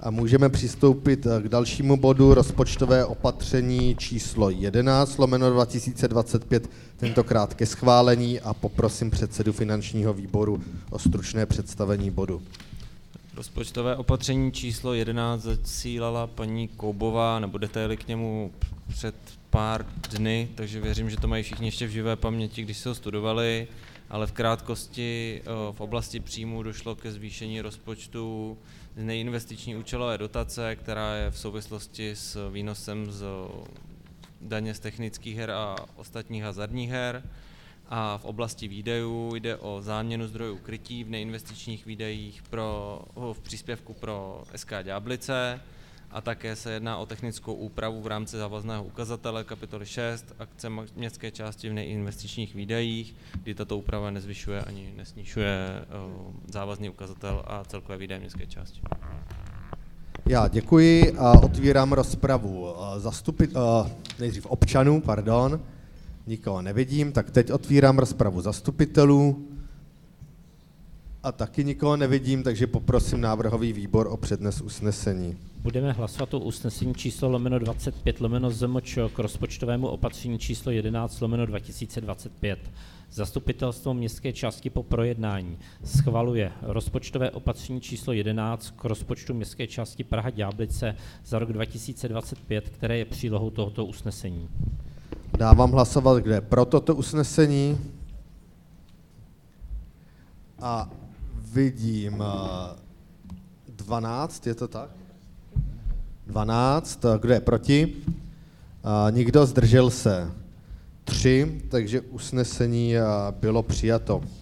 A můžeme přistoupit k dalšímu bodu, rozpočtové opatření číslo 11/2025, tentokrát ke schválení, a poprosím předsedu finančního výboru o stručné představení bodu. Rozpočtové opatření číslo 11 zasílala paní Koubová, nebo detaily k němu před pár dny, takže věřím, že to mají všichni ještě v živé paměti, když se ho studovali, ale v krátkosti v oblasti příjmů došlo ke zvýšení rozpočtu z neinvestiční účelové dotace, která je v souvislosti s výnosem z daně z technických her a ostatních hazardních her. A v oblasti výdajů jde o záměnu zdrojů krytí v neinvestičních výdajích v příspěvku pro SK Ďáblice a také se jedná o technickou úpravu v rámci závazného ukazatele kapitoly 6 akce městské části v neinvestičních výdajích, kdy tato úprava nezvyšuje ani nesnižuje závazný ukazatel a celkové výdaje městské části. Já děkuji a otvírám rozpravu nejdřív občanů, Nikoho nevidím, tak teď otvírám rozpravu zastupitelů a taky nikoho nevidím, takže poprosím návrhový výbor o přednes usnesení. Budeme hlasovat o usnesení číslo /25/ZMČ k rozpočtovému opatření číslo 11/2025. Zastupitelstvo městské části po projednání schvaluje rozpočtové opatření číslo 11 k rozpočtu městské části Praha Ďáblice za rok 2025, které je přílohou tohoto usnesení. Dávám hlasovat, kde je pro toto usnesení. A vidím 12, je to tak? 12, kdo je proti? Nikdo, zdržel se 3, takže usnesení bylo přijato.